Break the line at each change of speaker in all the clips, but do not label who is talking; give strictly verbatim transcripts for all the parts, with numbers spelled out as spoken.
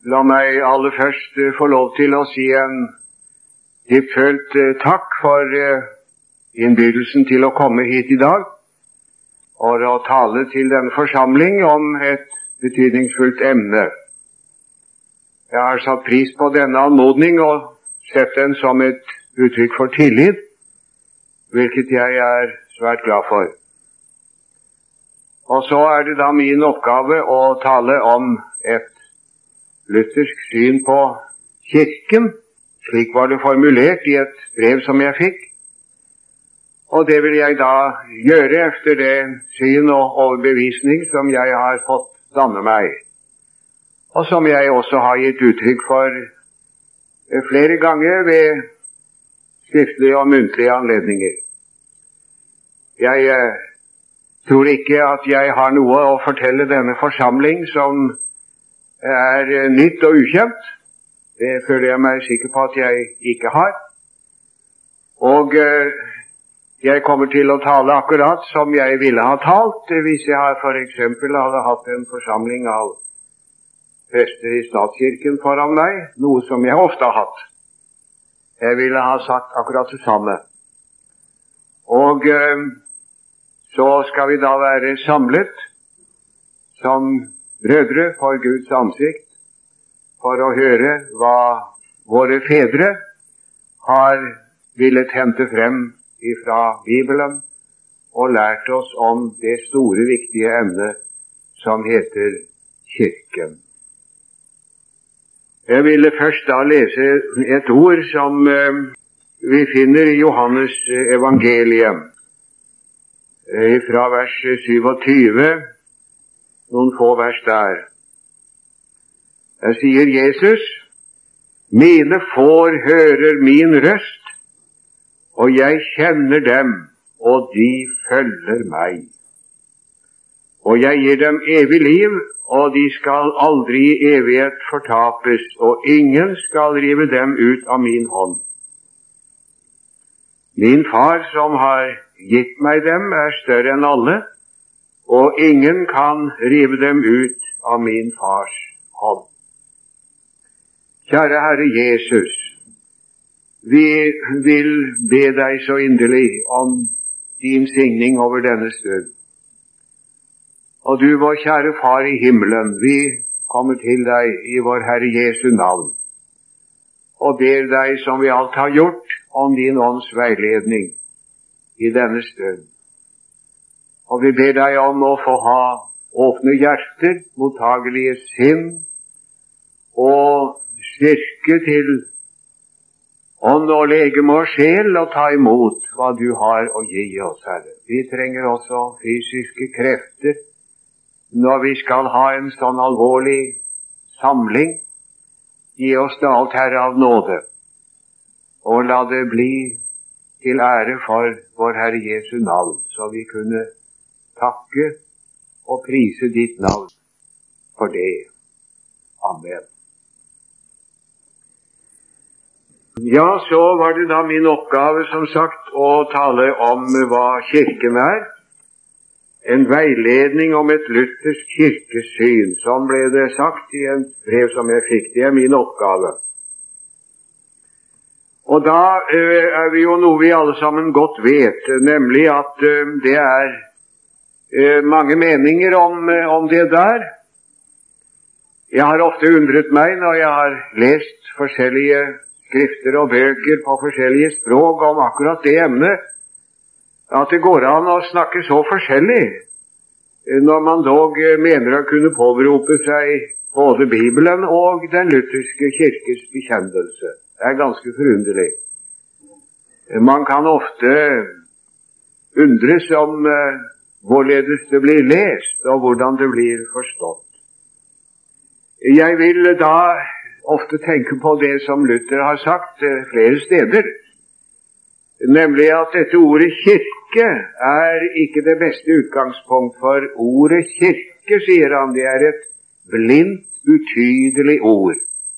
La meg aller først uh, få lov til å si en dyptfølt uh, takk for uh, innbydelsen til å komme hit i dag og å tale til denne forsamling om et betydningsfullt emne. Jeg har satt pris på denne anmodning og sett den som et uttrykk for tillit, hvilket jeg er svært glad for. Og så er det da min oppgave å tale om et luthersk syn på kirken. Slik var det formulert i et brev som jeg fikk. Og det vil jeg da gjøre efter det syn og overbevisning som jeg har fått danne meg, og som jeg også har gitt uttrykk for flere ganger ved skriftlige og muntlige anledninger. Jeg eh, tror ikke at jeg har noe å fortelle denne forsamling som er eh, nytt og ukjent. Det føler jeg meg sikker på at jeg ikke har. Og eh, jeg kommer til å tale akkurat som jeg ville ha talt, hvis jeg for eksempel hadde hatt en forsamling av prester i statskirken foran meg, noe som jeg ofte har hatt. Jeg ville ha sagt akkurat det samme. Og eh, så skal vi da være samlet som brødre for Guds ansikt for å høre hva våre fedre har villet hente frem ifra Bibelen og lært oss om det store, viktige emnet som heter kirken. Jeg ville først da lese et ord som eh, vi finner i Johannes evangelium, eh, fra vers syvogtyve, noen få vers der. Der sier Jesus: «Mine får hører min røst, og jeg kjenner dem, og de følger meg. Og jeg gir dem evig liv, og de skal aldri i evighet fortapes, og ingen skal rive dem ut av min hånd. Min far som har gitt meg dem er større enn alle, og ingen kan rive dem ut av min fars hånd.» Kjære Herre Jesus, vi vil be deg så inderlig om din signing over denne stund. Og du, vår kjære Far i himmelen, vi kommer til deg i vår Herre Jesu navn, og ber deg, som vi alt har gjort, om din ånds veiledning i denne stund. Og vi ber deg om å få ha åpne hjerter, mottagelige sinn, og styrke til ånd og legeme og sjel og ta imot hva du har å gi oss, Herre. Vi trenger også fysiske krefter når vi skal ha en sånn alvorlig samling. Gi oss det alt, Herre, av nåde, og la det bli til ære for vår Herre Jesu navn, så vi kunne takke og prise ditt navn for det. Amen. Ja, så var det da min oppgave, som sagt, å tale om hva kirken er. En veiledning om et luthersk kirkesyn, som ble det sagt i en brev som jeg fikk. Det er min oppgave. Og da uh, er vi jo noe vi alle sammen godt vet, nemlig at uh, det er uh, mange meninger om, uh, om det der. Jeg har ofte undret meg når jeg har lest forskjellige skrifter og bøker på forskjellige språk om akkurat det emnet, at det går an å snakke så forskjellig, når man dog mener å kunne påberope seg både Bibelen og den lutherske kirkes bekjennelse. Det er ganske forunderlig. Man kan ofte undres om uh, hvorledes det blir lest, og hvordan det blir forstått. Jeg vil da ofte tenke på det som Luther har sagt uh, flere steder, nemlig at dette ordet kirke er ikke det beste utgangspunkt, for ordet kirke, sier han, det er et blindt, utydelig ord.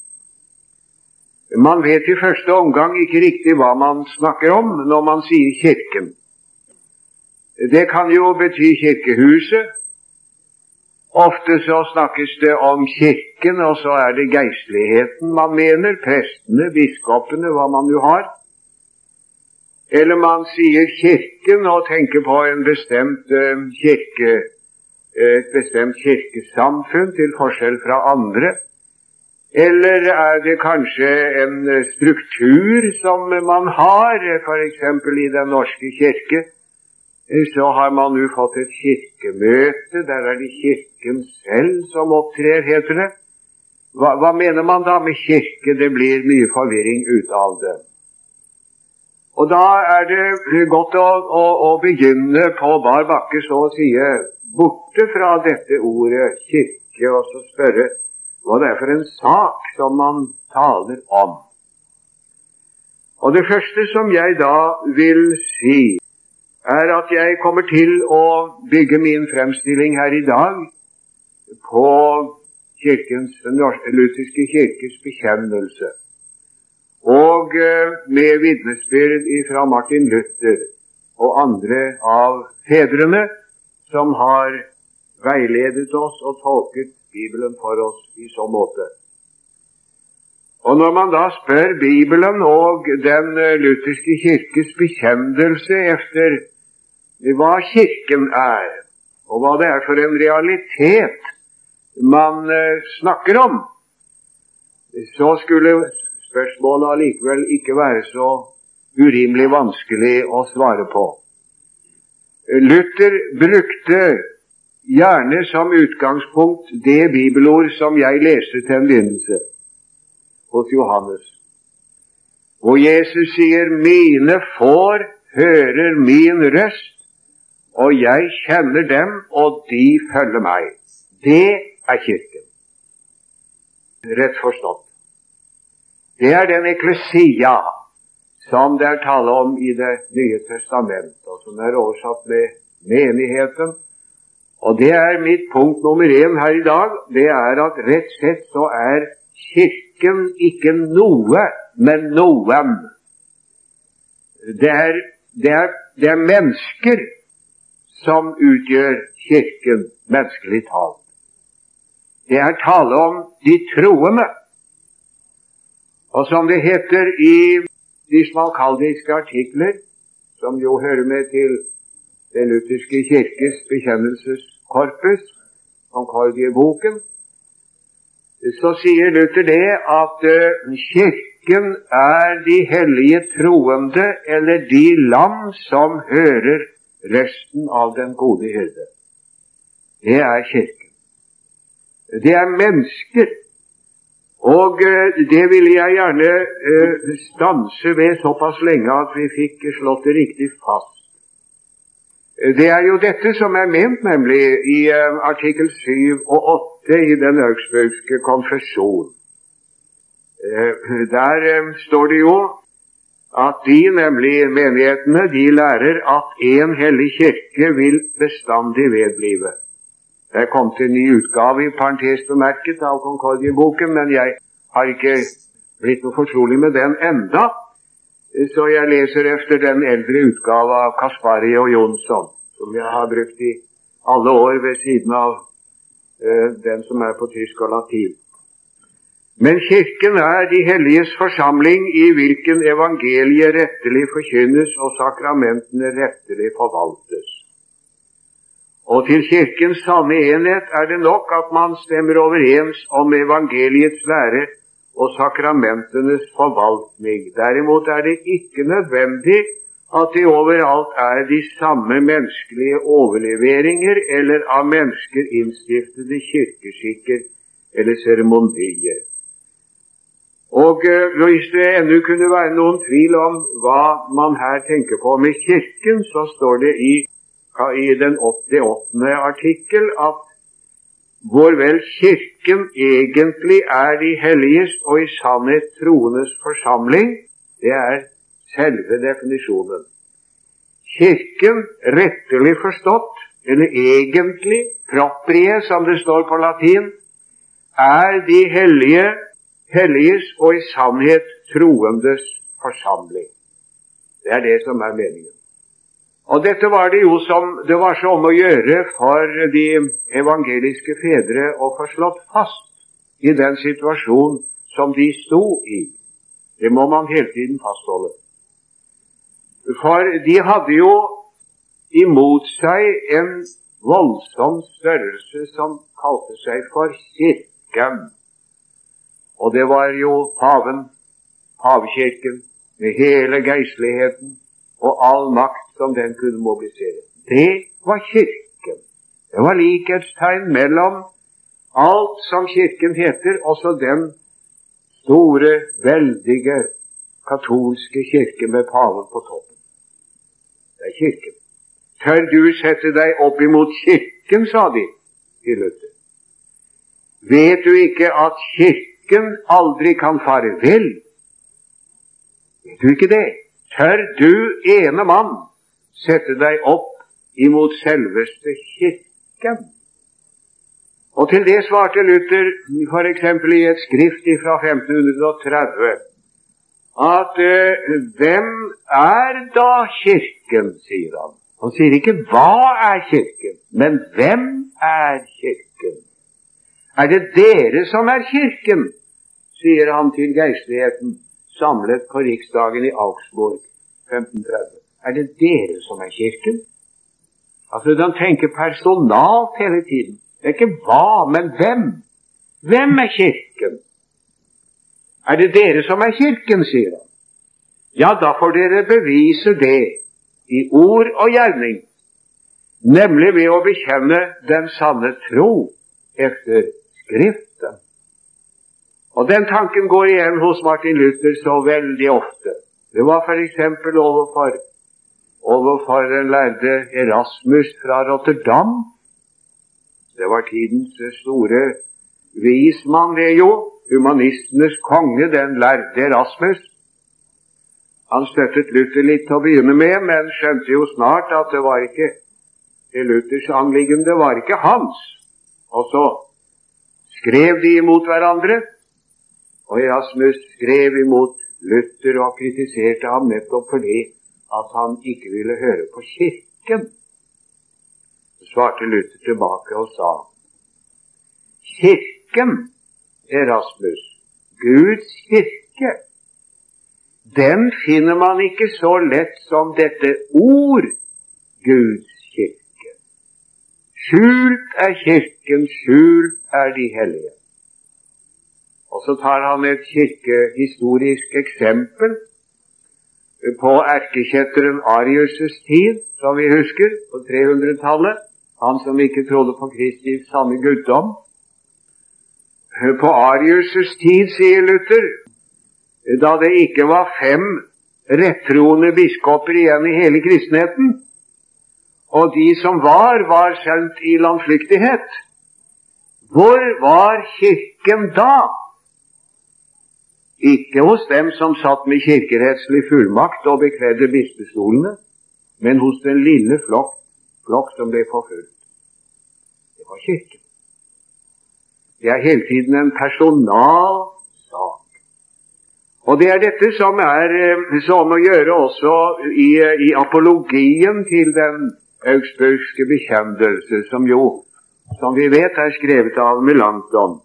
Man vet i første omgang ikke riktig hva man snakker om når man sier kirken. Det kan jo bety kirkehuset, Ofte så snakkes det om kirken, og så er det geistligheten man mener, prestene, biskopene, hva man jo har. Eller man sier kirken og tenker på en bestemt uh, kirke, et bestemt kirkesamfunn til forskjell fra andre. Eller er det kanskje en struktur som man har, for eksempel i den norske kirke? Så har man jo fått et kirkemøte, der er det kirken selv som opptrer, heter det. Hva, hva mener man da med kirke? Det blir mye forvirring ut av det. Og da er det godt å, å, å begynne på bar bakke, så å si, borte fra dette ordet kirke, og så spørre hva det er for en sak som man taler om. Og det første som jeg da vil si, er at jeg kommer til å bygge min fremstilling her i dag på kirkens, den lutherske kirkes bekjennelse, og med vitnesbyrd fra Martin Luther og andre av fedrene som har veiledet oss og tolket Bibelen for oss i så måte. Og når man da spør Bibelen og den lutherske kirkes bekjennelse efter hva kirken er, og hva det er for en realitet man uh, snakker om, så skulle spørsmålet allikevel ikke være så urimelig vanskelig å svare på. Luther brukte gjerne som utgangspunkt det bibelord som jeg leste til en begynnelse hos Johannes, hvor Jesus sier: «Mine får hører min røst, og jeg kjenner dem, og de følger meg.» Det er kirken. Rett forstått. Det er den eklesia som det er tale om i Det nye testamentet, og som er oversatt med menigheten. Og det er mitt punkt nummer én her i dag. Det er at rett sett så er kirken ikke noe, men noen. Det er, det er, det er mennesker som utgjør kirken, menneskelig talt. Det er tale om de troende. Og som det heter i de smalkaldiske artikler, som jo hører med til den lutherske kirkes bekjennelseskorpus, Concordieboken, så sier Luther det at uh, kirken er de hellige troende, eller de lam som hører resten av den gode hyrde. Det er kirken. Det er mennesker. Og uh, det ville jeg gjerne uh, stanse ved såpass lenge at vi fikk slått det riktig fast. Det er jo dette som er ment, nemlig i uh, artikkel syv og åtte i den augsburgske konfesjon. Uh, der uh, står det jo at de, nemlig menighetene, de lærer at en hellig kirke vil bestandig vedblive. Det er kommet en ny utgave i parentes bemerket av Concordieboken, men jeg har ikke blitt noe fortrolig med den enda, så jeg leser efter den eldre utgave av Kaspari og Jonsson, som jeg har brukt i alle år ved siden av uh, den som er på tysk og latin. Men kirken er de helliges forsamling, i hvilken evangeliet rettelig forkynnes og sakramentene rettelig forvaltes. Og til kirkens sanne enhet er det nok at man stemmer overens om evangeliets lære og sakramentenes forvaltning. Derimot er det ikke nødvendig at det overalt er de samme menneskelige overleveringer eller av mennesker innstiftede kirkeskikker eller seremonier. Og uh, hvis det ennå kunne være noen tvil om hva man her tenker på med kirken, så står det i, i den åttende artikkel at hvor vel kirken egentlig er de helligest og i sannhet troendes forsamling, det er selve definisjonen. Kirken, rettelig forstått, eller egentlig, proprie, som det står på latin, er de hellige, helliges og i sannhet troendes forsamling. Det er det som er meningen. Og dette var det jo som det var så om å gjøre for de evangeliske fedre å få slått fast i den situasjon som de sto i. Det må man hele tiden fastholde. For de hadde jo imot seg en voldsom størrelse som kalte seg for kirken. Og det var jo paven, pavekirken, med hele geistligheten og all makt som den kunne mobilisere. Det var kirken. Det var likhetstegn mellom alt som kirken heter, også den store, veldige katolske kirke med paven på toppen. Det er kirken. Tør du sette deg opp imot kirken, sa de til Luther. Vet du ikke at kirken aldri kan fare vel? Vet du ikke det? Tør du, ene mann, sette deg opp imot selveste kirken? Og til det svarte Luther, for eksempel i et skrift fra femten tretti, at eh, hvem er da kirken, sier han. Han sier ikke hva er kirken, men hvem er kirken? Er det dere som er kirken, sier han til geistligheten, samlet på riksdagen i Augsburg, femten tretti. Er det dere som er kirken? Altså, de tenker personalt hele tiden. Det er ikke hva, men hvem. Hvem er kirken? Er det dere som er kirken, sier han. Ja, da får dere bevise det i ord og gjerning, nemlig ved å bekjenne den sanne tro efter Skriften. Og den tanken går igjen hos Martin Luther så veldig ofte. Det var for eksempel overfor, overfor den lærde Erasmus fra Rotterdam. Det var tidens store vismann, det jo, humanistenes konge, den lærde Erasmus. Han støttet Luther litt til å begynne med, men skjønte jo snart at det var ikke det Luthers anliggende, det var ikke hans. Og så skrev de imot hverandre, og Erasmus skrev imot Luther og kritiserte ham nettopp fordi at han ikke ville høre på kirken. Så svarte Luther tilbake og sa, kirken, Erasmus, Guds kirke, den finner man ikke så lett som dette ord, Guds kirke. Skjult er kirken, skjult er de hellige. Og så tar han et kirkehistorisk eksempel på erkekjetteren Arius' tid, som vi husker, på trehundretallet, han som ikke trodde på Kristi sanne guddom. På Arius' tid, sier Luther, da det ikke var fem rettroende biskoper igjen i hele kristenheten, og de som var, var sendt i landflyktighet. Hvor var kirken da? Ikke hos dem som satt med kirkerettslig fullmakt og bekledde bispestolene, men hos den lille flokk, flokk som ble forfulgt. Det var kirken. Det er hele tiden en personal sak. Og det er dette som er som å gjøre også i, i apologien til den augsburgske bekjennelse, som jo, som vi vet, er skrevet av Melanchthon.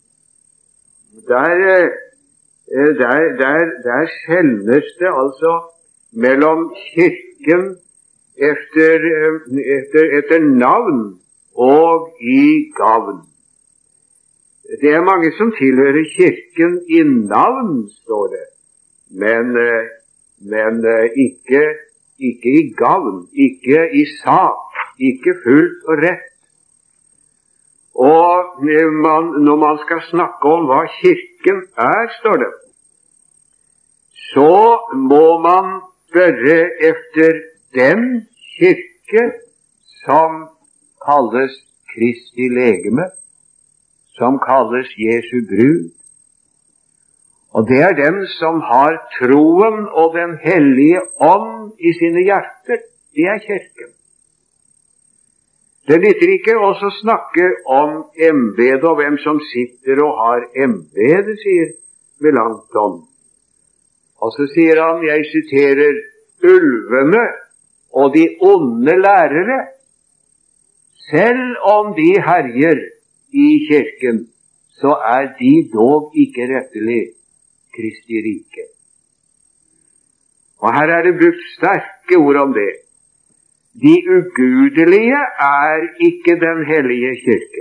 Der, der, der, der skjelnes det altså mellom kirken efter, efter, efter navn og i gavn. Det er mange som tilhører kirken i navn, står det, men, men ikke, ikke i gavn, ikke i sak, ikke fullt og rett. Og man, når man skal snakke om hva kirken er, står det, så må man spørre efter den kirke som kalles Kristi legeme, som kalles Jesu brud. Og det er den som har troen og den hellige ånd i sine hjerter. Det er kirken. Det nytter ikke også snakke om embede og hvem som sitter og har embede, sier Melanchthon. Og så sier han, jeg siterer, ulvene og de onde lærere, selv om de herjer i kirken, så er de dog ikke rettelig Kristi rike. Og her er det brukt sterke ord om det. De ugudelige er ikke den hellige kirke.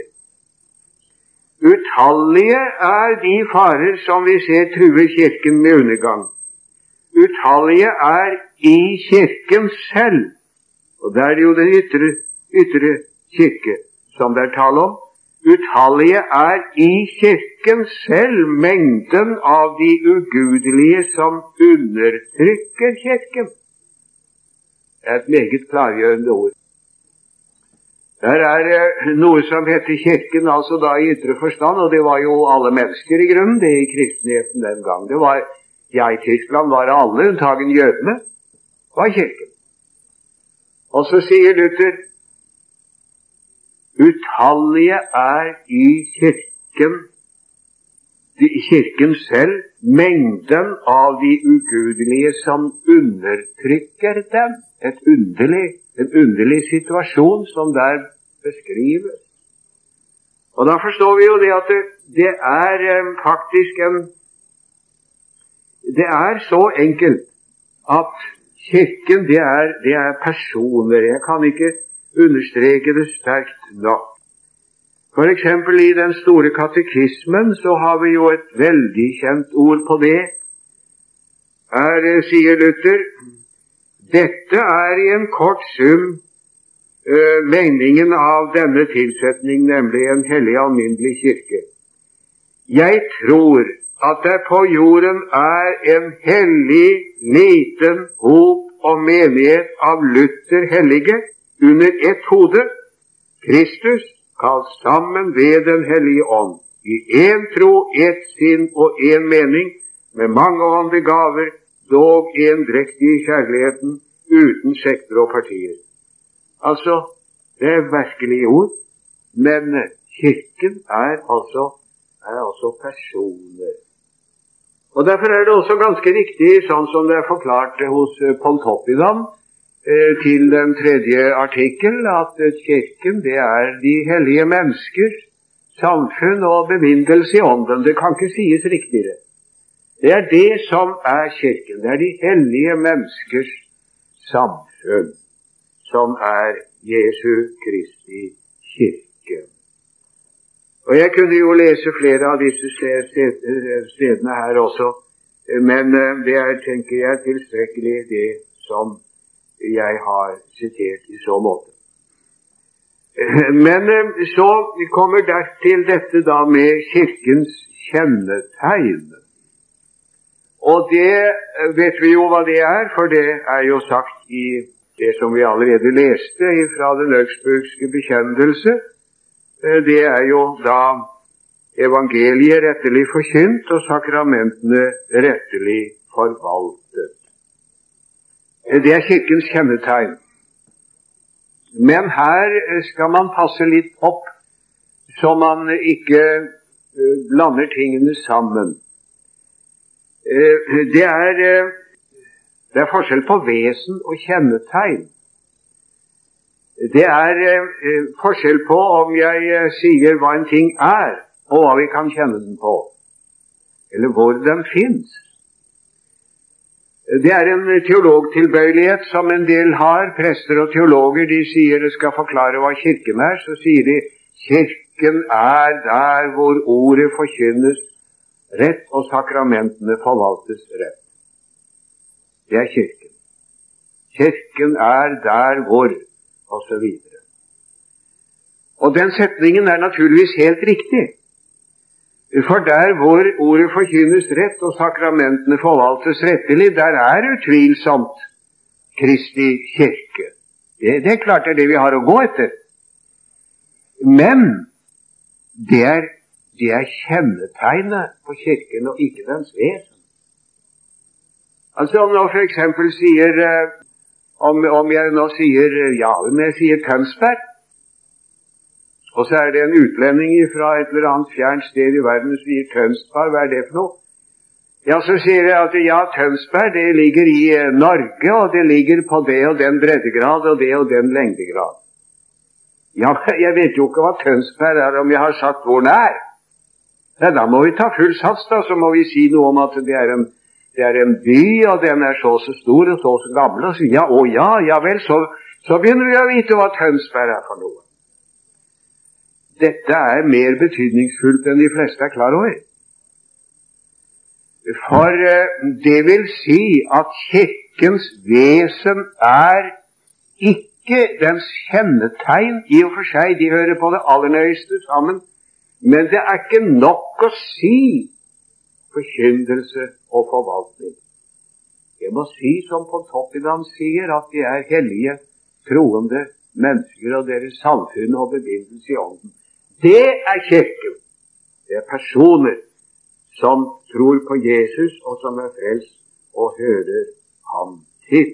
Utallige er de farer som vi ser truer kirken med undergang. Utallige er i kirken selv, og det er jo den ytre, ytre kirke som det er tale om. Utallige er i kirken selv mengden av de ugudelige som undertrykker kirken. Det er et meget klargjørende ord. Der er noe som heter kirken, altså da i ytre forstand, og det var jo alle mennesker i grunnen, det i kristenheten den gang. Det var, ja, i Tyskland var det alle, unntagen jødene, var kirken. Og så sier Luther, utallige er i kirken, i kirken selv, mengden av de ugudelige som undertrykker dem. Et underlig, en underlig situasjon som der beskrives. Og da forstår vi jo det at det, det er eh, faktisk en det er så enkelt at kirken, det er, det er personer. Jeg kan ikke understreke det sterkt nok. For eksempel i den store katekismen så har vi jo et veldig kjent ord på det. Her sier Luther, dette er i en kort sum uh, meningen av denne tilsetning, nemlig en hellig alminnelig kirke. Jeg tror at det på jorden er en hellig, liten hop og menighet av Luther hellige under ett hode, Kristus, kalt sammen ved den hellige ånd, i én tro, ett sinn og én mening, med mange åndelige gaver, dog endrektig i kjærligheten, uten sekter og partier. Altså, det er virkelige ord, men kirken er altså, er altså personer. Og derfor er det også ganske riktig, sånn som det er forklart hos Pontoppidan, til den tredje artikkel, at kirken, det er de hellige menneskers samfunn og bevindelse i ånden. Det kan ikke sies riktigere. Det er det som er kirken. Det er de hellige menneskers samfunn, som er Jesu Kristi kirke. Og jeg kunne jo lese flere av disse stedene her også, men det er, tenker jeg, tilstrekkelig det som jeg har sitert i så måte. Men så kommer dertil dette da med kirkens kjennetegn. Og det vet vi jo hva det er, for det er jo sagt i det som vi allerede leste fra den augsburgske bekjennelse. Det er jo da evangeliet rettelig forkynt og sakramentene rettelig forvaltet. Det er kirkens kjennetegn. Men her skal man passe litt opp, så man ikke blander tingene sammen. Det er, det er forskjell på vesen og kjennetegn. Det er forskjell på om jeg sier hva en ting er, og hva vi kan kjenne den på, eller hvor den finnes. Det er en teologtilbøyelighet som en del har. Prester og teologer, de sier de skal forklare hva kirken er. Så sier de kirken er der hvor ordet forkynnes rett og sakramentene forvaltes rett. Det er kirken. Kirken er der hvor, og så videre. Og den setningen er naturligvis helt riktig. For der hvor ordet forkynnes rett og sakramentene forvaltes rettelig, der er utvilsomt Kristi kirke. Det, det er klart det er det vi har å gå etter. Men det er, det er kjennetegnet på kirken og ikke dens vesen. Altså om nå for eksempel sier, om, om jeg nå sier, ja, om jeg sier Tønsberg, og så er det en utlending fra et eller annet fjernt sted i verden som sier Tønsberg, hva er det for noe? Ja, så sier jeg at ja, Tønsberg, det ligger i eh, Norge, og det ligger på det og den breddegrad og det og den lengdegrad. Ja, men jeg vet jo ikke hva Tønsberg er, om jeg har sagt hvor den er. Ja, da må vi ta full sats, da, så må vi si noe om at det er en, det er en by, og den er så så stor og så så gammel, og så ja, å ja, ja vel, så, så begynner vi å vite hva Tønsberg er for noe. Dette er mer betydningsfullt enn de fleste er klar over. For uh, det vil si at kirkens vesen er ikke dens kjennetegn i og for seg, de hører på det aller nøyeste sammen, men det er ikke nok å si forkynnelse og forvaltning. Jeg må si som på Toppidan sier, at de er hellige, troende mennesker og deres samfunn og bebindelse i ånden. Det er kirken. Det er personer som tror på Jesus, og som er frelst og hører ham til.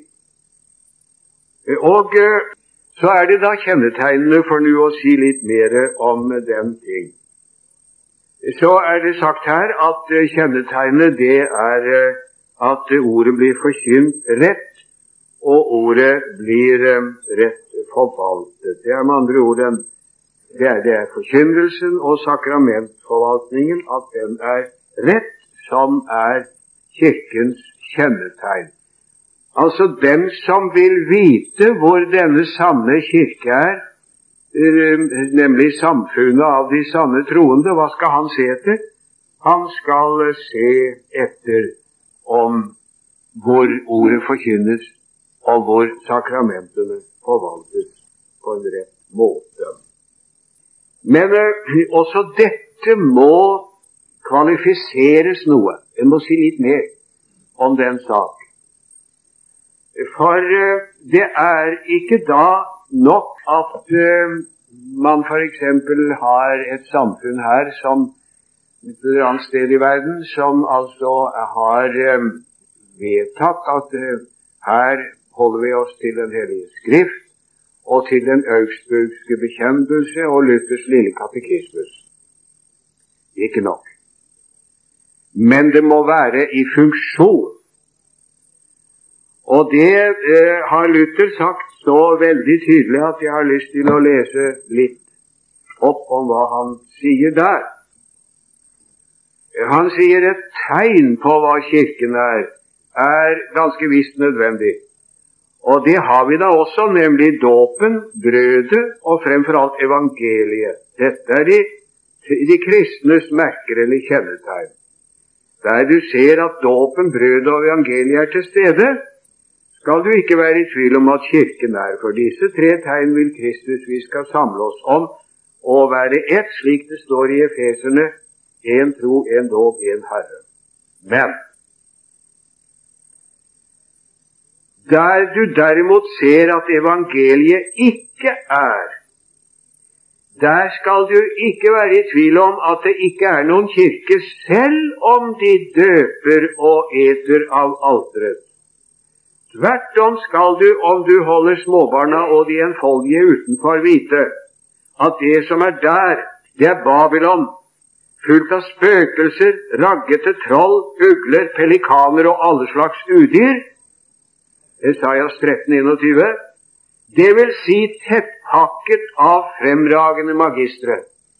Og så er det da kjennetegnene, for nå å si litt mer om den ting. Så er det sagt her at kjennetegnene det er at ordet blir forkynt rett, og ordet blir rett forvaltet. Det er med andre ord en Det er, det er forkynnelsen og sakramentforvaltningen, at den er rett, som er kirkens kjennetegn. Altså, den som vil vite hvor denne sanne kirke er, nemlig samfunnet av de sanne troende, hva skal han se etter? Han skal se etter om hvor ordet forkynnes, og hvor sakramentene forvaltes på en rett måte. Men uh, også dette må kvalifiseres noe. Jeg må si litt mer om den sak. For uh, det er ikke da nok at uh, man for eksempel har et samfunn her som et annet sted i verden, som altså har uh, vedtatt at uh, her holder vi oss til Den hellige Skrift, og til den augsburgske bekjennelse og Luthers lille katekismus. Ikke nok. Men det må være i funksjon. Og det eh, har Luther sagt så veldig tydelig at jeg har lyst til å lese litt opp om hva han sier der. Han sier et tegn på hva kirken er, er ganske visst nødvendig. Og det har vi da også, nemlig dåpen, brødet og fremfor alt evangeliet. Dette er de, de kristnes merker eller kjennetegn. Der du ser at dåpen, brødet og evangeliet er til stede, skal du ikke være i tvil om at kirken er. For disse tre tegn vil Kristus vi skal samle oss om, og være ett, slik det står i Efeserne, en tro, en dåp, en Herre. Men der du derimot ser at evangeliet ikke er, der skal du ikke være i tvil om at det ikke er noen kirke, selv om de døper og eter av alteret. Tvert om skal du, om du holder småbarna og de enfoldige utenfor, vite at det som er der, det er Babylon, fullt av spøkelser, raggete troll, ugler, pelikaner og alle slags udyr, Esaias tretten einogtyve, det vil si tettpakket av fremragende magistre.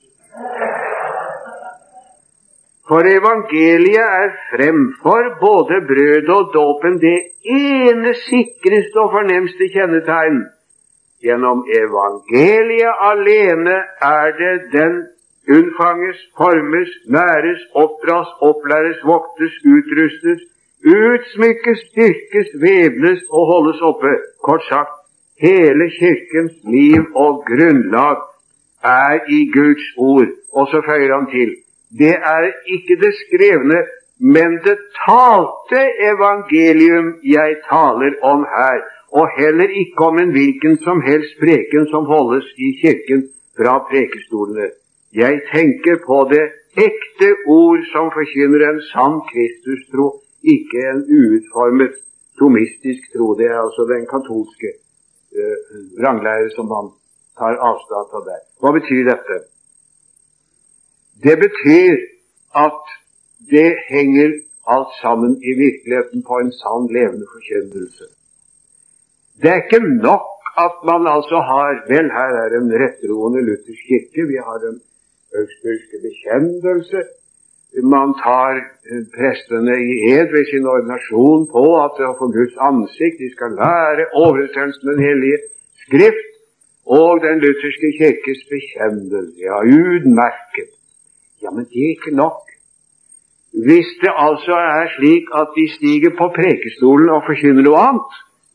For evangeliet er fremfor både brød og dåpen det ene sikreste og fornemste kjennetegn. Gjennom evangeliet alene er det den unnfanges, formes, næres, oppdras, opplæres, voktes, utrustes, utsmykkes, styrkes, vevnes og holdes oppe. Kort sagt, hele kirkens liv og grunnlag er i Guds ord. Og så føyer han til, det er ikke det skrevne, men det talte evangelium jeg taler om her, og heller ikke om en hvilken som helst preken som holdes i kirken fra prekestolene. Jeg tenker på det ekte ord som forkynner en sann Kristus-tro, ikke en uutformet tomistisk tro. Det er altså den katolske eh, vranglære som man tar avstand fra der. Hva betyr dette? Det betyr at det henger alt sammen i virkeligheten på en sann levende forkynnelse. Det er ikke nok at man altså har, vel, her er en rettroende luthersk kirke, vi har en augsburgske bekjennelse, man tar prestene i ed ved sin ordinasjon på at de for Guds ansikt, de skal lære overensstemmelse med den hellige skrift, og den lutherske kirkes bekjennelse, ja, utmerket. Ja, men det er ikke nok. Hvis det altså er slik at de stiger på prekestolen og forkynner noe annet,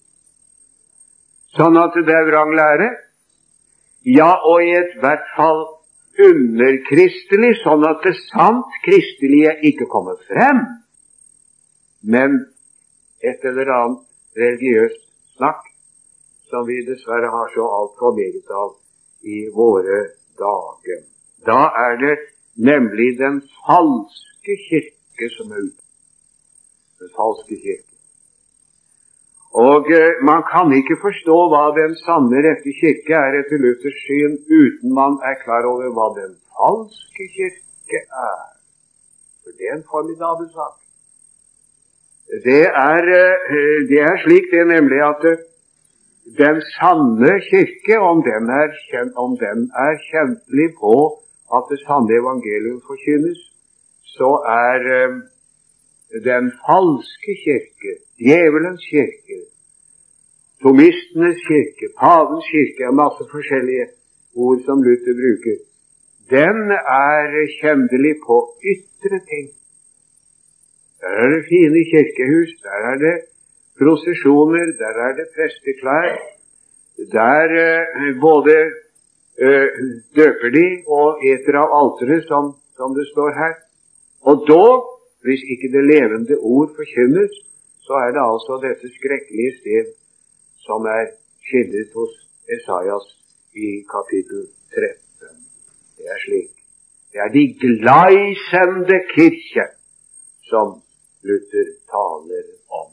sånn at det er vranglære, ja, og i et hvert fall underkristelig, sånn at det sant kristelige ikke kommer frem, men et eller annet religiøst snakk, som vi dessverre har så alt for meget av i våre dager. Da er det nemlig den falske kirke som er ute. Den falske kirke. Og eh, man kan ikke forstå hva den sanne rette kirke er etter Luthers syn, uten man er klar over hva den falske kirke er. For det er en formidabel sak. Det er, eh, det er slik det er nemlig at eh, den sanne kirke, om den er, kjent, om den er kjentlig på at det sanne evangelium forkynnes, så er eh, den falske kirke, djevelens kirke, tomistenes kirke, pavens kirke, er masse forskjellige ord som Luther bruker. Den er kjendelig på ytre ting. Der er det fine kirkehus, der er det prosesjoner, der er det presteklær, der eh, både eh, døper de og eter av alteret, som, som det står her. Og dog, hvis ikke det levende ord forkynnes, så er det altså dette skrekkelige sted som er skildret hos Esaias i kapittel tretten. Det er slik. Det er de gleisende kirke som Luther taler om.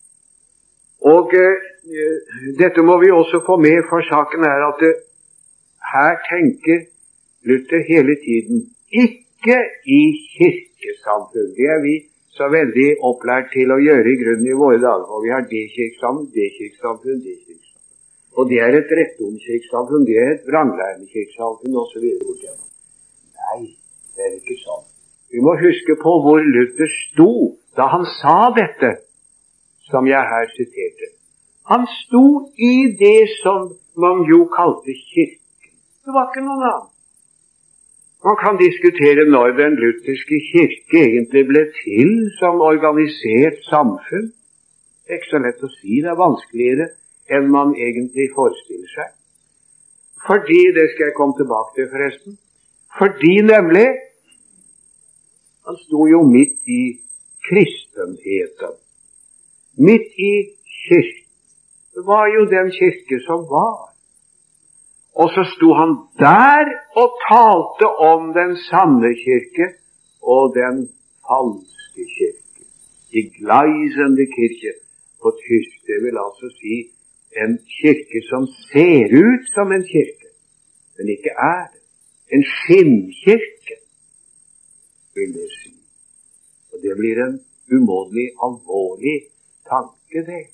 Og eh, dette må vi også få med, for saken er at det, her tenker Luther hele tiden ikke i kirkesamfunn. Det er vi så veldig opplært til å gjøre i grunnen i våre dager. Og vi har det kirkesamfunn, det kirkesamfunn, det kirkesamfunn. Og det er et rettomkirkesamfunn, det er et vranglærende kirkesamfunn, og så videre. Nei, det er ikke sånn. Vi må huske på hvor Luther sto da han sa dette, som jeg her siterte. Han sto i det som man jo kalte kirken. Det var ikke noen annen. Man kan diskutere når den lutherske kirke egentlig ble til som organisert samfunn. Det er ikke så lett å si, det er vanskeligere enn man egentlig forestiller seg. Fordi, det skal jeg komme tilbake til forresten, fordi nemlig, han sto jo midt i kristenheten. Midt i kirken. Det var jo den kirke som var. Og så sto han der og talte om den sanne kirke og den falske kirke. De gleisende kirke på tysk, det vil altså si en kirke som ser ut som en kirke, men ikke er det. En skinnkirke, vil det si. Og det blir en umådelig alvorlig tanke, det.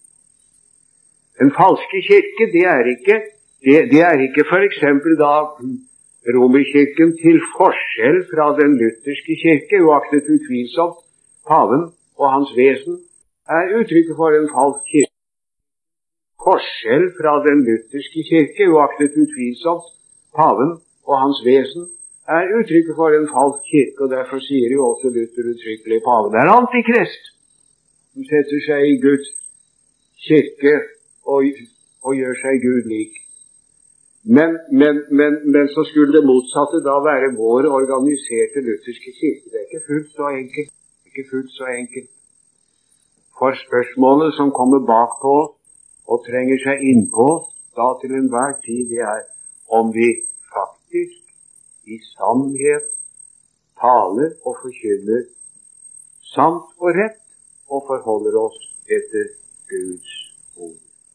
Den falske kirke, det er ikke Det, det er ikke for eksempel da Romerkirken til forskjell fra den lutherske kirke, uaktet utvilsomt paven og hans vesen, er uttrykket for en falsk kirke. Forskjell fra den lutherske kirke, uaktet utvilsomt paven og hans vesen, er uttrykket for en falsk kirke, og derfor sier jo også Luther uttrykkelig paven. Det er antikrist som setter seg i Guds kirke og, og gjør seg Gud lik. Men, men, men, men så skulle det motsatte da være vår organiserte lutherske kirke. Det er ikke fullt så enkelt. Ikke fullt så enkelt. For spørsmålet som kommer bak på og trenger seg innpå da til enhver tid, det er om vi faktisk i sannhet taler og forkynner sant og rett og forholder oss etter Guds ord.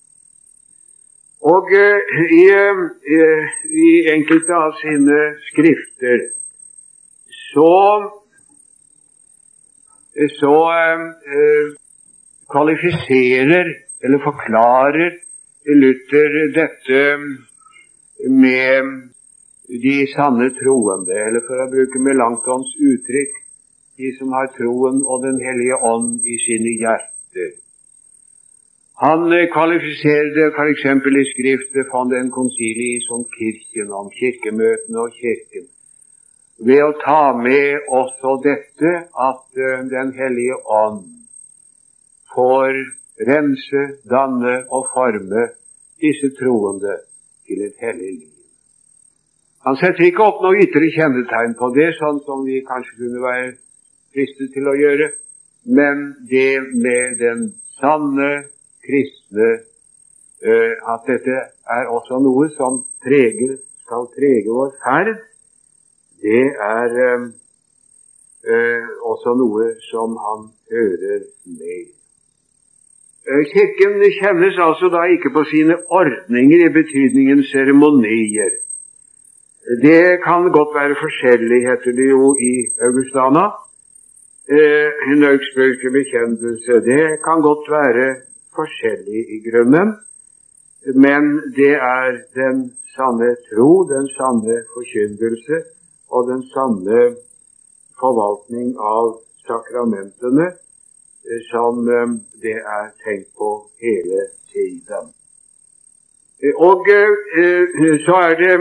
Og uh, i, uh, i enkelte av sine skrifter så så eh, kvalifiserer eller forklarer Luther dette med de sanne troende, eller for å bruke Melanchtons uttrykk, de som har troen og den hellige ånd i sine hjerter. Han kvalifiserer det for eksempel i skriftet von den Concilii som kirken, om kirkemøtene og kirken, ved å ta med også dette at uh, den hellige ånd får rense, danne og forme disse troende til et hellig liv. Han setter ikke opp noe ytre kjennetegn på det, sånn som vi kanskje kunne være fristet til å gjøre, men det med den sanne kristne, uh, at dette er også noe som preger, skal prege vår ferd, det er uh, uh, også noe som han hører med. Uh, kirken kjennes altså da ikke på sine ordninger i betydningen seremonier. Det kan godt være forskjellig, heter det jo i Augustana. Uh, en augsburgske bekjennelse, det kan godt være forskjellig i grunnen, men det er den sanne tro, den sanne forkyndelse og den sanne forvaltning av sakramentene som det er tenkt på hele tiden. Og så er det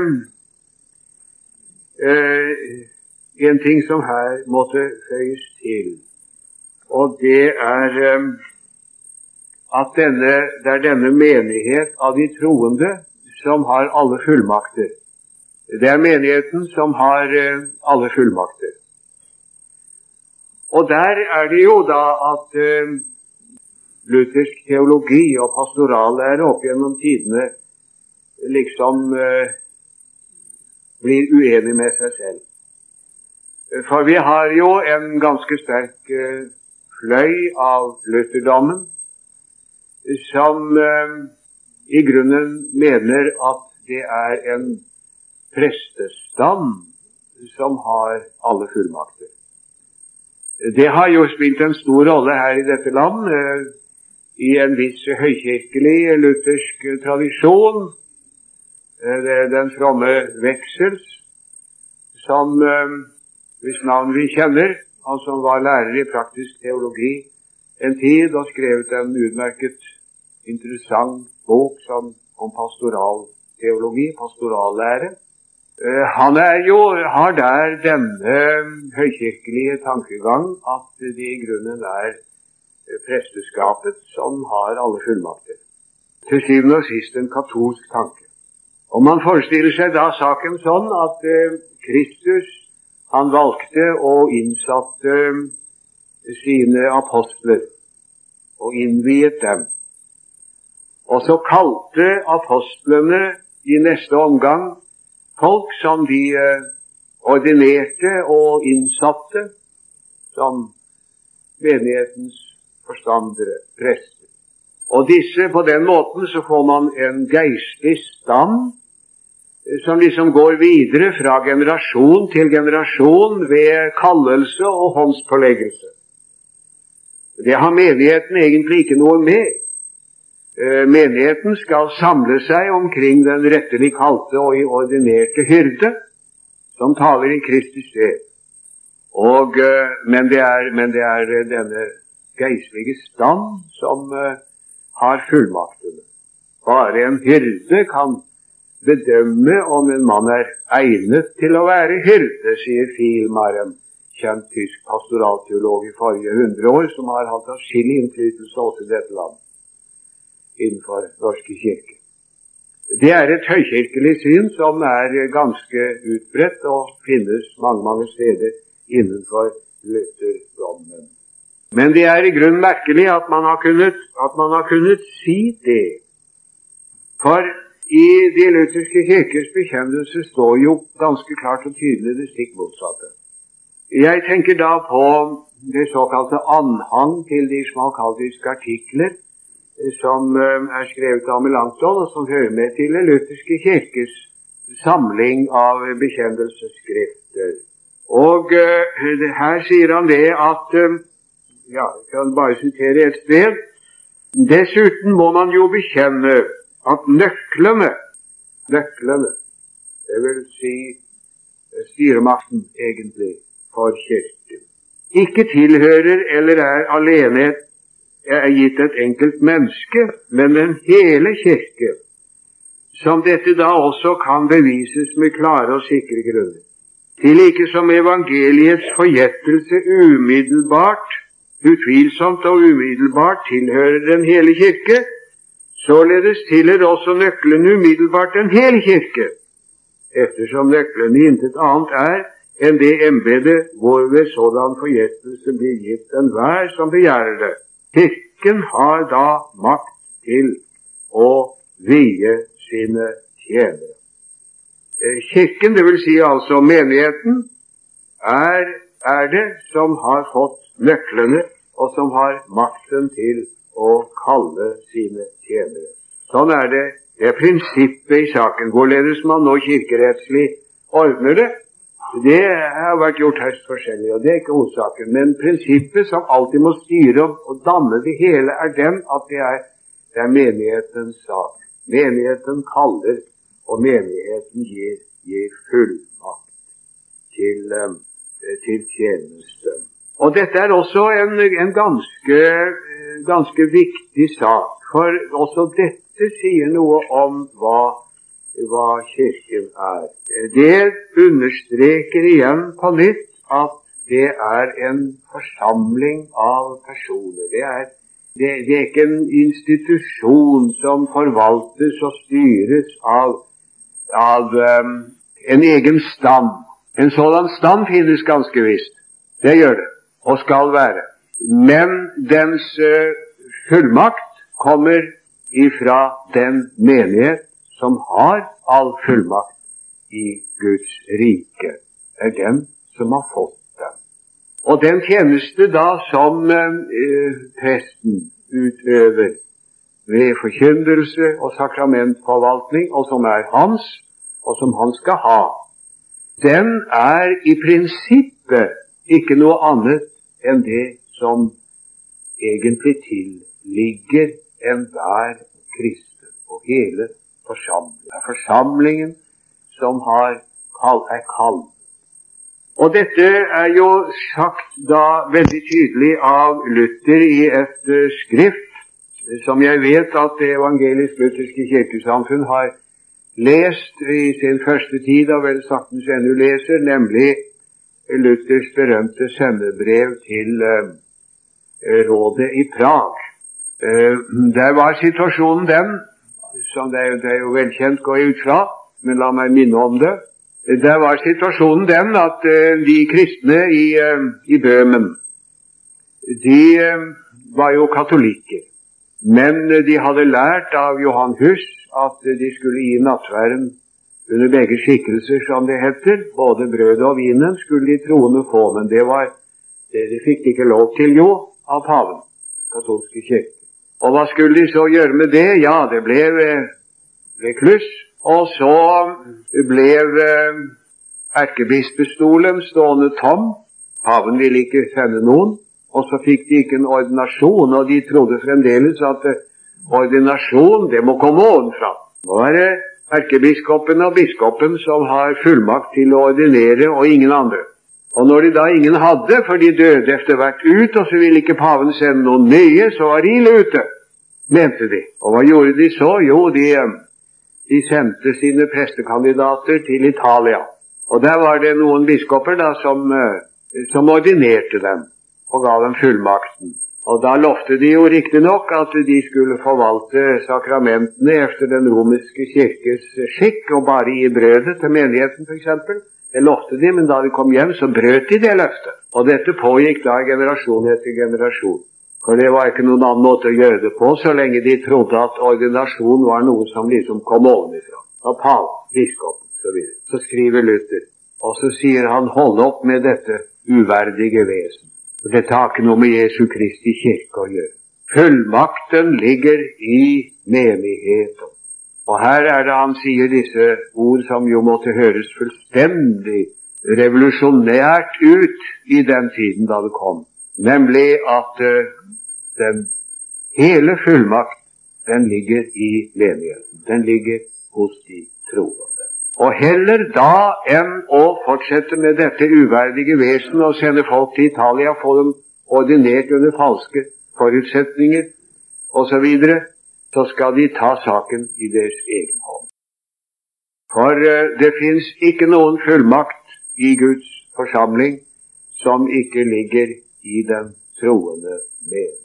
en ting som her måtte føyes til, og det er at denne, det er denne menighet av de troende som har alle fullmakter. Det er menigheten som har uh, alle fullmakter. Og der er det jo da at uh, luthersk teologi og pastorallære opp gjennom tidene liksom uh, blir uenig med seg selv. For vi har jo en ganske sterk uh, fløy av lutherdommen, som eh, i grunnen mener at det er en prestestand som har alle fullmakter. Det har jo spilt en stor rolle her i dette land, eh, i en viss høykirkelig luthersk tradisjon, eh, det er den fromme veksels, som, eh, hvis navn vi kjenner, han som var lærer i praktisk teologi en tid og skrevet en utmerket interessant bok som, om pastoralteologi, pastorallære. Uh, han er jo, har der denne høykirkelige tankegang at det i grunnen er presteskapet som har alle fullmakter. Til syvende og sist en katolsk tanke. Og man forestiller seg da saken sånn at uh, Kristus, han valgte og innsatte uh, sine apostler og innviet dem. Og så kalte apostlene i neste omgang folk som de eh, ordinerte og innsatte som menighetens forstandere, prester. Og disse, på den måten så får man en geistlig stand eh, som liksom går videre fra generasjon til generasjon ved kallelse og håndspåleggelse. Det har menigheten egentlig ikke noe med. Menigheten skal samle seg omkring den rettelig kalte og ordinerte hyrde, som taler i Kristi sted. Og, men, det er, men det er denne geistlige stand som uh, har fullmaktene. Bare en hyrde kan bedømme om en mann er egnet til å være hyrde, sier Filmar, en kjent tysk pastoralteolog i forrige hundre år, som har hatt atskillig innflytelse også i dette landet innenfor norske kirke. Det er et høykirkelig syn som er ganske utbredt og finnes mange, mange steder innenfor lutherdommen. Men det er i grunnen merkelig at man har kunnet, at man har kunnet si det. For i de lutherske kirkers bekjennelse står jo ganske klart og tydelig det stikk motsatte. Jeg tenker da på det såkalte anhang til de smalkaldiske artikler, som er skrevet av Melanchthon, og som hører med til den lutherske kirkes samling av bekjennelsesskrifter. Og uh, her sier han det at uh, ja, jeg kan bare sitere et sted. Dessuten må man jo bekjenne at nøklene, nøklene, det vil si styremakten egentlig for kirken, ikke tilhører eller er alene er gitt et enkelt menneske, men den hele kirke, som dette da også kan bevises med klare og sikre grunner. Til like som evangeliets forgjettelse umiddelbart, utvilsomt og umiddelbart tilhører den hele kirke, således tilhører også nøklene umiddelbart den hele kirke, eftersom nøklene intet annet er enn det embete hvorved sådan forgjettelse blir gitt enhver som begjærer det. Kirken har da makt til å vie sine tjenere. Kirken, det vil si altså menigheten, er, er det som har fått nøklene, og som har makten til å kalle sine tjenere. Sånn er det. Det er prinsippet i saken. Hvorledes man nå kirkerettslig ordner det, det har vært gjort høyst forskjellig, og det er ikke hovedsaken. Men prinsippet som alltid må styre og danne det hele, er den at det er, det er menighetens sak. Menigheten kaller, og menigheten gir, gir fullmakt til, um, til tjeneste. Og dette er også en, en ganske, ganske viktig sak, for også dette sier noe om hva, hva kirken er. Det understreker igjen på nytt at det er en forsamling av personer. Det er, det, det er ikke en institusjon som forvaltes og styres av, av um, en egen stand. En sådan stand finnes ganske visst. Det gjør det, og skal være. Men dens uh, fullmakt kommer ifra den menighet som har all fullmakt i Guds rike. Det er den som har fått den. Og den tjeneste da som uh, presten utøver ved forkyndelse og sakramentforvaltning, og som er hans, og som han skal ha, den er i prinsippet ikke noe annet enn det som egentlig tilligger enhver kristen og hele forsamlingen. Det er forsamlingen som har kall, er kalt. Og dette er jo sagt da veldig tydelig av Luther i et uh, skrift som jeg vet at det evangelisk-lutherske kirkesamfunn har lest i sin første tid, og vel saktens ennå leser, nemlig Luthers berømte sendebrev til uh, rådet i Prag. Uh, der var situasjonen den, som det er, det er jo velkjent går jeg ut fra, men la meg minne om det. Der var situasjonen den at uh, de kristne i, uh, i Bøhmen, de uh, var jo katolikker, men uh, de hadde lært av Johan Hus at uh, de skulle gi nattverden under begge skikkelser, som det heter. Både brødet og vinen skulle de troende få, men det var, det, det fikk de ikke lov til jo av paven, katolske kirke. Og hva skulle de så gjøre med det? Ja, det ble, ble kluss. Og så ble erkebispestolen stående tom. Paven ville ikke sende noen. Og så fikk de ikke en ordinasjon, og de trodde fremdeles at ordinasjon, det må komme ovenfra. Nå er det erkebiskopen og biskopen som har fullmakt til å ordinere, og ingen andre. Og når de da ingen hadde, for de døde etter hvert ut, og så ville ikke paven sende noen nye, så var de ille ute, mente de. Og hva gjorde de så? Jo, de, de sendte sine prestekandidater til Italia. Og der var det noen biskoper da som, som ordinerte dem, og ga dem fullmakten. Og da lovte de jo riktig nok at de skulle forvalte sakramentene efter den romerske kirkes skikk, og bare gi brødet til menigheten for eksempel. Det lovte de, men da de kom hjem så brøt de det løftet. Og dette pågikk da generasjon etter generasjon. For det var ikke noen annen måte å gjøre det på, så lenge de trodde at ordinasjon var noe som liksom kom ovenifra. Av pav, biskop, så videre. Så skriver Luther, og så sier han, hold opp med dette uverdige vesen. For dette har ikke noe med Jesu Kristi kirke å gjøre. Fullmakten ligger i menigheten. Og her er det han sier disse ord som jo måtte høres fullstendig revolusjonært ut i den tiden da det kom. nemlig at uh, den hele fullmakt, den ligger i menigheten. Den ligger hos de troende. Og heller da enn å fortsette med dette uverdige vesen og sende folk til Italia, få dem ordinert under falske forutsetninger og så videre, så skal de ta saken i deres egen hånd. For uh, det finnes ikke noen fullmakt i Guds forsamling som ikke ligger i den troende menighet.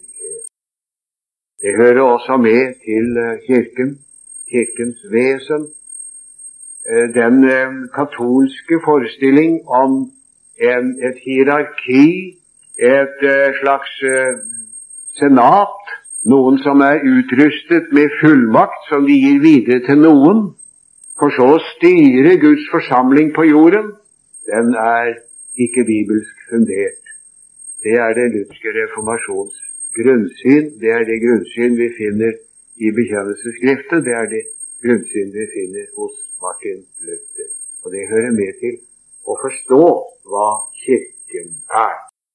Det hører også med til uh, kirken, kirkens vesen, uh, den uh, katolske forestilling om en, et hierarki, et uh, slags uh, senat, noen som er utrustet med fullmakt som de gir videre til noen, for så å styre Guds forsamling på jorden. Den er ikke bibelsk fundert. Det er det lutherske reformasjons grunnsyn. Det er det grunnsyn vi finner i bekjennelsesskriftet. Det er det grunnsyn vi finner hos Martin Luther. Og det hører med til å forstå hva kirken er.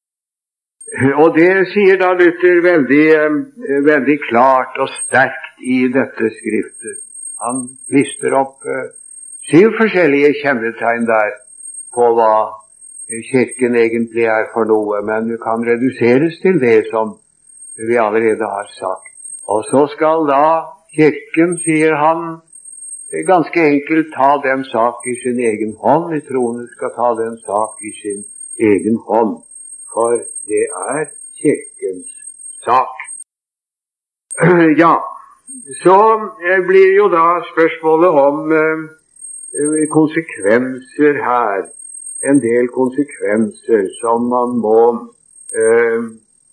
Og det sier da Luther veldig, veldig klart og sterkt i dette skriftet. Han lister opp uh, syv forskjellige kjennetegn der på hva kirken egentlig er for noe, men det kan reduseres til det som vi allerede har sagt. Og så skal da kirken, sier han, ganske enkelt ta den sak i sin egen hånd. De troende skal ta den sak i sin egen hånd, for det er kirkens sak. Ja, så blir jo da spørsmålet om eh, konsekvenser her. En del konsekvenser som man må eh,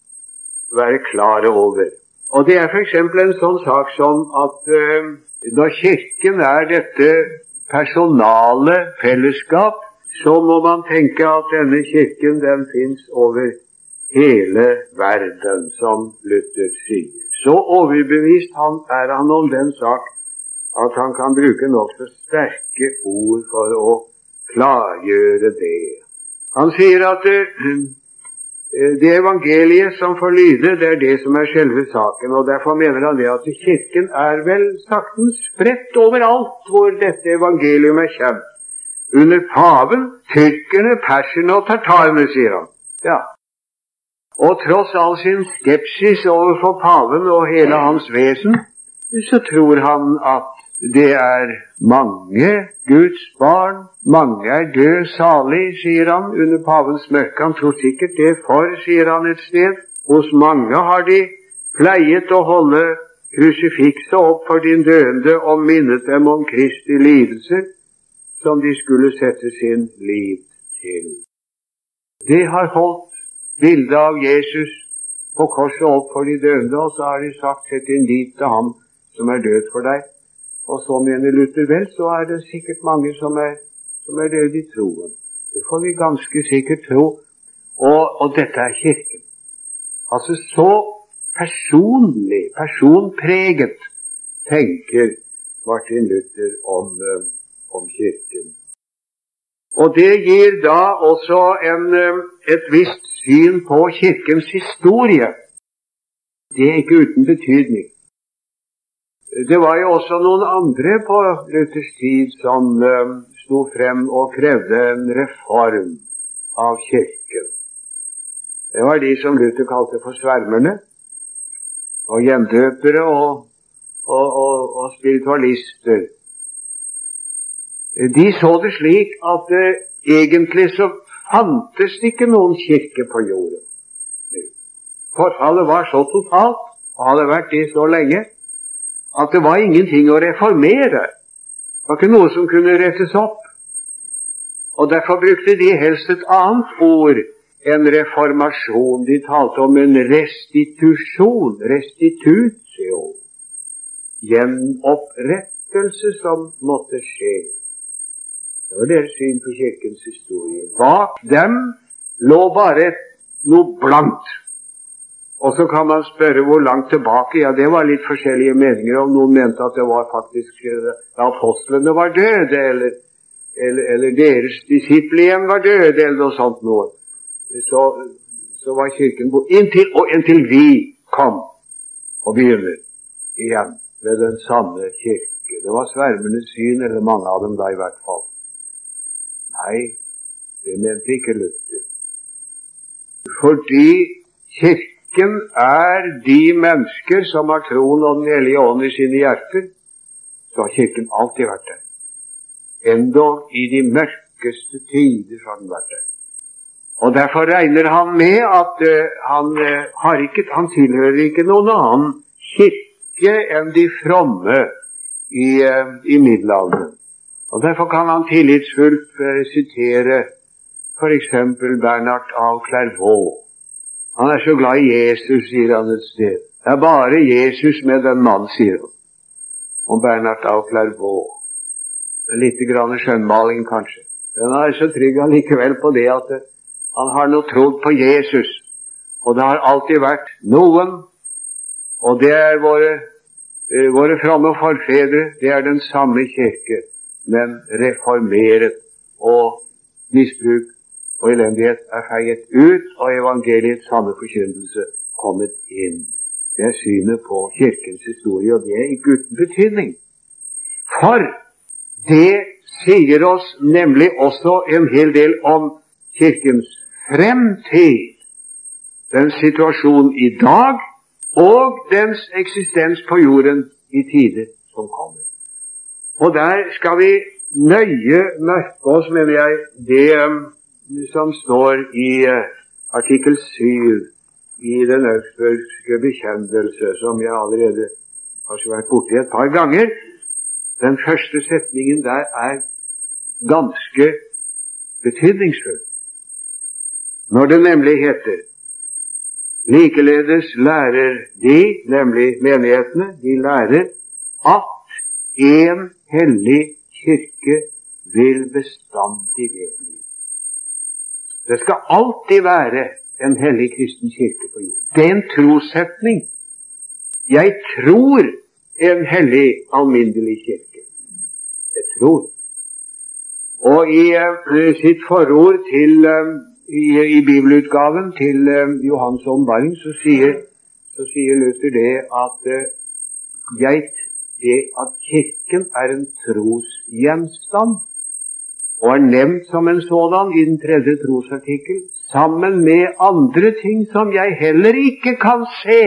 være klare over. Og det er for eksempel en sånn sak som at eh, når kirken er dette personale fellesskap, så må man tenke at denne kirken, den finnes over hele verden, som Luther sier. Så overbevist han er han om den sak at han kan bruke nokså sterke ord for å klargjøre det. Han sier at uh, det evangeliet som får lyde, det er det som er selve saken, og derfor mener han det at kirken er vel saktens spredt overalt hvor dette evangelium er kjent. Under paven, tyrkerne, perserne og tartarene, sier han. Ja. Og tross all sin skepsis overfor paven og hele hans vesen, så tror han at det er mange Guds barn, mange er død salig, sier han, under pavens mørke. Han tror sikkert det, for, sier han et sted, hos mange har de pleiet å holde krusifikset opp for din døende og minnet dem om Kristi lidelser, som de skulle sette sin liv til. De har holdt bildet av Jesus på korset opp for de døende, og så har de sagt, sett din lit til ham som er død for deg. Og så mener Luther, vel, så er det sikkert mange som er, som er døde i troen. Det får vi ganske sikkert tro. Og, og dette er kirken. Altså så personlig, personpreget tenker Martin Luther om, om kirken. Og det gir da også en, et visst syn på kirkens historie. Det er ikke uten betydning. Det var jo også noen andre på Luthers tid som uh, sto frem og krevde en reform av kirken. Det var de som Luther kalte for svermerne, og gjendøpere og, og, og, og spiritualister. De så det slik at uh, egentlig så fantes det ikke noen kirke på jorden. Forfallet var så totalt, og hadde vært det så lenge, at det var ingenting å reformere. Det var ikke noe som kunne rettes opp. Og derfor brukte de helst et annet ord enn reformasjon. De talte om en restitusjon, restitutio, gjenopprettelse som måtte skje. Det var deres syn på kirkens historie. Bak dem lå bare noe blankt. Og så kan man spørre hvor langt tilbake. Ja, det var litt forskjellige meninger om. Noen mente at det var faktisk da apostlene var døde, eller, eller, eller deres disipler igjen var døde, eller noe sånt noe. Så, så var kirken bort. Inntil, og inntil vi kom og begynner igjen med den samme kirke. Det var svermernes syn, eller mange av dem da i hvert fall. Nei, det mente ikke Luther. Fordi kirken er de mennesker som har troen og den hellige ånd i sine hjerter, så har kirken alltid vært der. Endog i de mørkeste tider har den vært der. Og derfor regner han med at uh, han, uh, har ikke, han tilhører ikke noen annen kirke enn de fromme i, uh, i middelalderen. Og derfor kan han tillitsfullt uh, sitere for eksempel Bernard av Clairvaux. Han er så glad i Jesus, sier han et sted. Det er bare Jesus med den mann, sier han. Om Bernard av Clairvaux. Litt grann skjønnmaling, kanskje. Men han er så trygg allikevel på det at uh, han har nå trodd på Jesus, og det har alltid vært noen, og det er våre, eh, våre fromme forfedre, det er den samme kirke, men reformeret, og misbruk og elendighet er feiet ut, og evangeliets sanne forkynnelse kommet inn. Det er synet på kirkens historie, og det er ikke uten betydning. For det sier oss nemlig også en hel del om kirkens fremtid, den situasjon i dag, og dens eksistens på jorden i tider som kommer. Og der skal vi nøye merke oss, mener jeg, det som står i uh, artikkel syv i den Augsburgske bekjennelse, som jeg allerede har vært borti et par ganger. Den første setningen der er ganske betydningsfull. Når det nemlig heter, likeledes lærer de, nemlig menighetene, de lærer at en hellig kirke vil bestandig vedbli. Det skal alltid være en hellig kristen kirke på jorden. Det er en trossetning. Jeg tror en hellig, alminnelig kirke. Jeg tror. Og i uh, sitt forord til uh, I, i bibelutgaven til uh, Johans åpenbaring så sier, så sier Luther det at, uh, jeg, det at kirken er en trosgjenstand, og er nevnt som en sådan i den tredje trosartikkel, sammen med andre ting som jeg heller ikke kan se.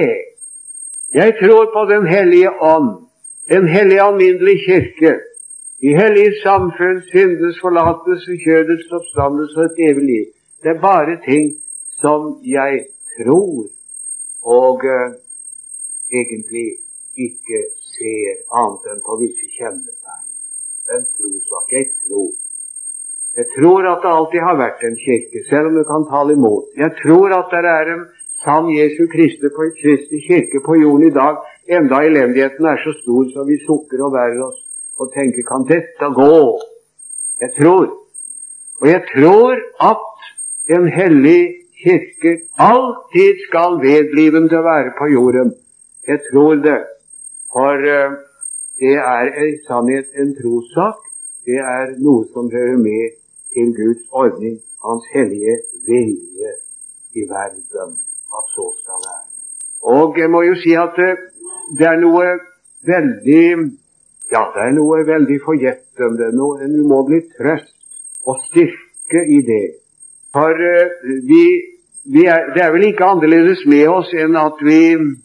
Jeg tror på den hellige ånd, en hellig alminnelig kirke, i hellig samfunn, syndenes forlatelse, kjødets oppstandelse og et evig liv. Det er bare ting som jeg tror, og uh, egentlig ikke ser annet enn på visse kjennetegn. En trosak. Jeg tror. Jeg tror at det alltid har vært en kirke, selv om du kan tale imot. Jeg tror at det er en sann Jesu Kristi, Kristi kirke på jorden i dag, enda elendigheten er så stor så vi sukker og bærer oss og tenker, kan dette gå? Jeg tror. Og jeg tror at en hellig kirke alltid skal vedblivende være på jorden. Jeg tror det. For uh, det er i sannhet en trossak. Det er noe som hører med til Guds ordning, hans hellige vilje i verden, at så skal være. Og jeg må jo si at uh, det er noe veldig, ja, det er noe veldig forjettende, noe, en umåtelig trøst og styrke i det. For uh, vi, vi er, det er vel ikke annerledes med oss enn at vi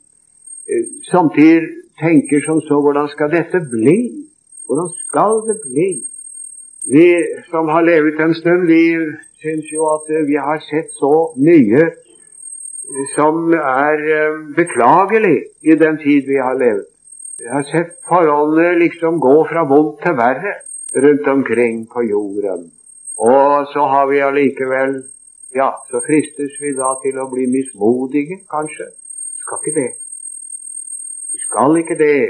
uh, samtidig tenker som så, hvordan skal dette bli? Hvordan skal det bli? Vi som har levet en stund, vi synes jo at uh, vi har sett så mye uh, som er uh, beklagelig i den tid vi har levet. Vi har sett forholdene liksom gå fra vondt til verre rundt omkring på jorden. Og så har vi allikevel, ja, så fristes vi da til å bli mismodige, kanskje. Vi skal ikke det. Vi skal ikke det.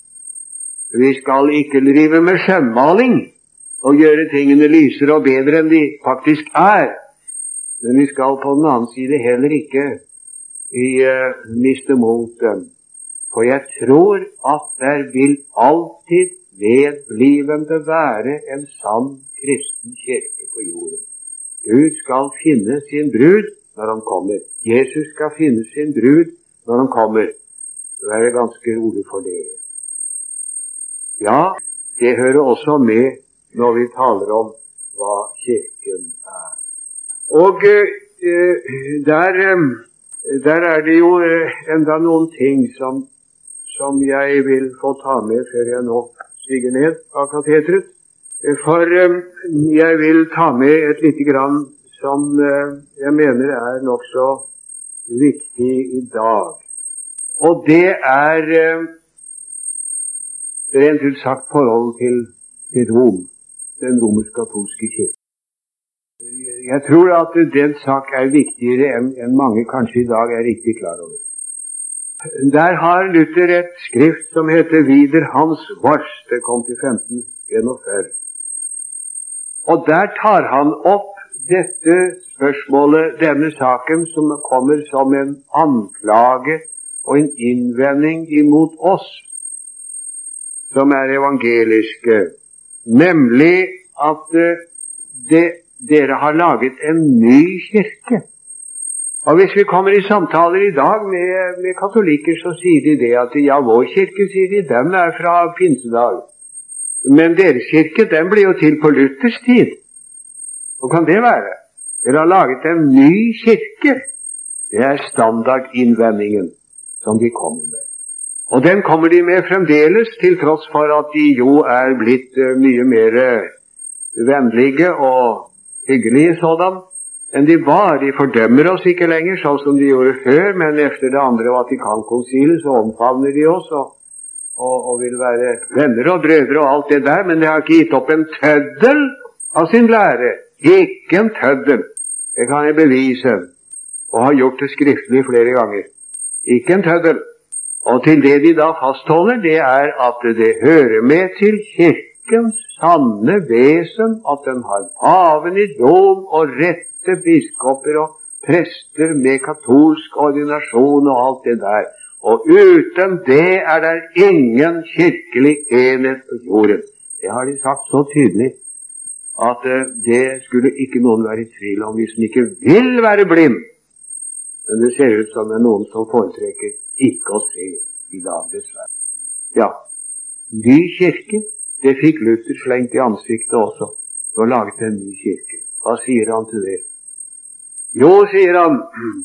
Vi skal ikke drive med skjønnmaling og gjøre tingene lysere og bedre enn de faktisk er. Men vi skal på den annen side heller ikke i, uh, miste moten. For jeg tror at der vil alltid vedblivende være en sann kristen kirke på jorden. Gud skal finne sin brud, når han kommer. Jesus skal finne sin brud når han kommer. Så er det ganske rolig for det. Ja, det hører også med når vi taler om hva kirken er. Og eh, der, der er det jo enda noen ting som, som jeg vil få ta med før jeg nå stiger ned av katetret. For eh, jeg vil ta med et lite grann som eh, jeg mener er nok så viktig i dag. Og det er eh, rent ut sagt forhold til, til Rom, den romersk-katolske kirke. Jeg tror at den sak er viktigere enn, enn mange kanskje i dag er riktig klar over. Der har Luther et skrift som heter Wider Hans Wars. Det kom til femten enogfyrre. Og der tar han opp dette spørsmålet, denne saken, som kommer som en anklage og en innvending imot oss, som er evangeliske, nemlig at det, dere har laget en ny kirke. Og hvis vi kommer i samtaler i dag med, med katolikker, så sier de det at ja, vår kirke, sier de, den er fra pinsedag. Men deres kirke, den blir jo til på Luthers tid. Hvor kan det være? Dere har laget en ny kirke. Det er standardinnvendingen som de kommer med. Og den kommer de med fremdeles, til tross for at de jo er blitt uh, mye mer vennlige og hyggelige sådan enn de var. De fordømmer oss ikke lenger, sånn som de gjorde før, men efter det andre Vatikankonsilet så omfavner de oss og, og, og vil være venner og brødre og alt det der, men de har ikke gitt opp en tøddel av sin lære. Ikke en tøddel. Det kan jeg bevise, og har gjort det skriftlig flere ganger. Ikke en tøddel. Og til det de da fastholder, det er at det hører med til kirkens sanne vesen, at den har paven i dom og rette biskoper og prester med katolsk ordinasjon og alt det der. Og uten det er det ingen kirkelig enhet på jorden. Det har de sagt så tydelig at uh, det skulle ikke noen være i tvil om hvis den ikke vil være blind. Men det ser ut som det er noen som foretrekker ikke å se i dag, dessverre. Ja, ny kirke, det fikk Luther slengt i ansiktet også, og laget en ny kirke. Hva sier han til det? Jo, sier han,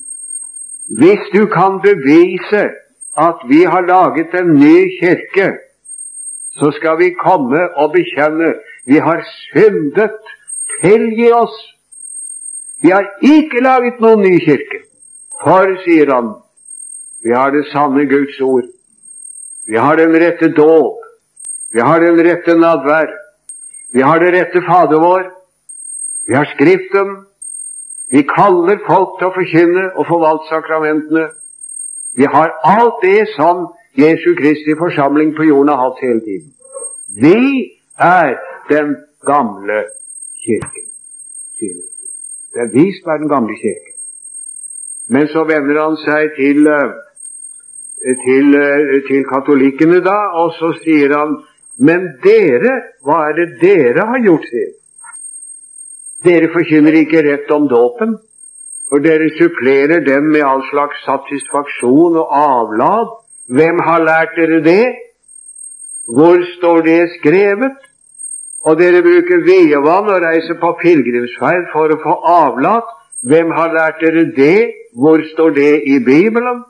hvis du kan bevise at vi har laget en ny kirke, så skal vi komme og bekjenne, vi har syndet, tilgi oss. Vi har ikke laget noen ny kirke. For, sier han, vi har det sanne Guds ord. Vi har den rette dåp. Vi har den rette nadvær. Vi har det rette Fader vår. Vi har Skriften. Vi kaller folk til å forkynne og forvalte sakramentene. Vi har alt det som Jesu Kristi forsamling på jorden har hatt hele tiden. Vi er den gamle kirken, sier Luther. Det er vi som er den gamle kirken. Men så vender han seg til, til, til katolikkene da, og så sier han, men dere, hva er det dere har gjort, sier? Dere forkynner ikke rett om dåpen, for dere supplerer den med all slags satisfaksjon og avlad. Hvem har lært dere det? Hvor står det skrevet? Og dere bruker vevann og reiser på pilgrimsferd for å få avlat. Hvem har lært dere det? Hvor står det i Bibelen?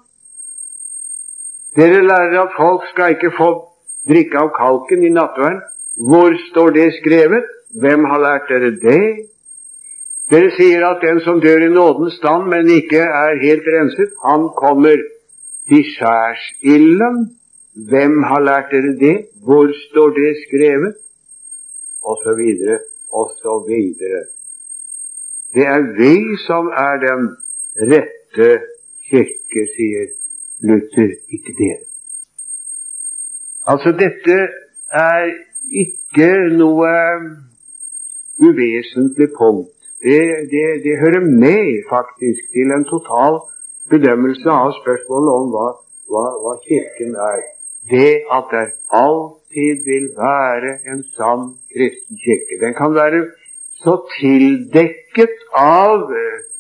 Dere lærer at folk skal ikke få drikke av kalken i nattverden. Hvor står det skrevet? Hvem har lært dere det? Dere sier at den som dør i nådens stand, men ikke er helt renset, han kommer til skjærsilden. Hvem har lært dere det? Hvor står det skrevet? Og så videre, og så videre. Det er vi som er den rette kirke, sier Luther, ikke dere. Altså, dette er ikke noe uvesentlig punkt. Det, det, det hører med, faktisk, til en total bedømmelse av spørsmålet om hva, hva, hva kirken er. Det at det alltid vil være en sann kristen kirke. Den kan være så tildekket av,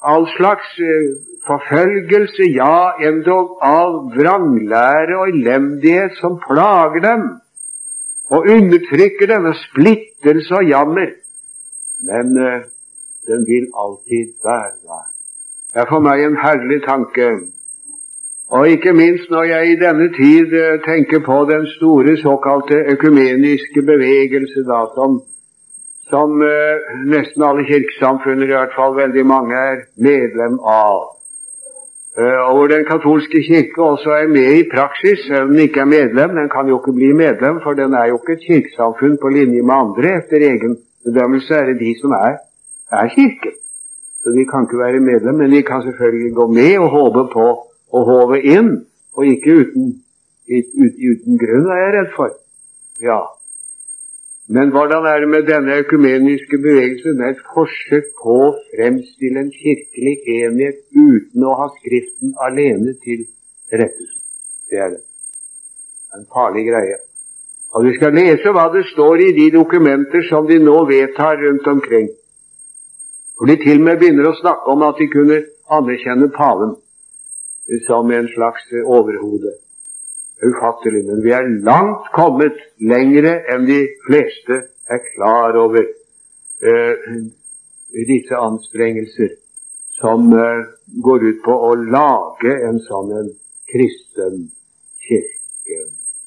all slags eh, forfølgelse, ja, endog av vranglære og elendighet som plager dem, og undertrykker dem, og splittelse og jammer. Men eh, den vil alltid være der. Det er for meg en herlig tanke. Og ikke minst når jeg i denne tid eh, tenker på den store såkalte økumeniske bevegelse da, som, som eh, nesten alle kirkesamfunner, i hvert fall veldig mange, er medlem av. Eh, og hvor den katolske kirke også er med i praksis, selv om den ikke er medlem. Den kan jo ikke bli medlem, for den er jo ikke et kirkesamfunn på linje med andre. Etter egen bedømmelse er det de som er, er kirke. Så de kan ikke være medlem, men de kan selvfølgelig gå med og håpe på å håve inn, og ikke uten, ut, uten grunn, er jeg redd for. Ja. Men hvordan er det med denne økumeniske bevegelsen? Det er et forsøk på å fremstille en kirkelig enhet uten å ha Skriften alene til rettelse. Det er det. En farlig greie. Og vi skal lese hva det står i de dokumenter som de nå vedtar rundt omkring. For de til og med begynner å snakke om at de kunne anerkjenne paven som en slags overhode. Ufattelig, men vi er langt kommet lengre enn de fleste er klar over uh, disse anstrengelser som uh, går ut på å lage en sånn en kristen kirke.